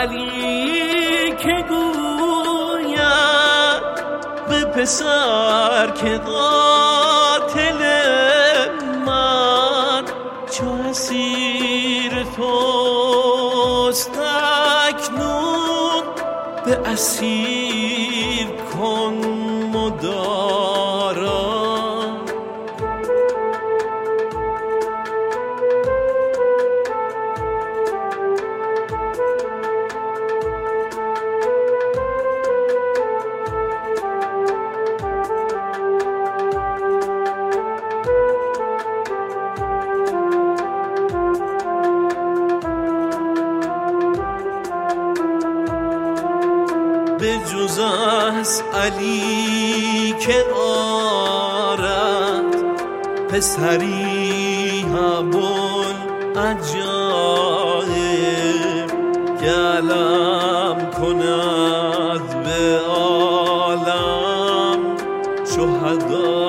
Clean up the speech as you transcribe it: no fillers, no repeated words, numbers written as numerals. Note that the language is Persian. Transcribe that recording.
علی که گوید به پسر که قاتل من چو اسیر توست اکنون به اسیر کن مدارا. به جز از علی که آرد پسری ابوالعجایب گلم کند به عالم شهدا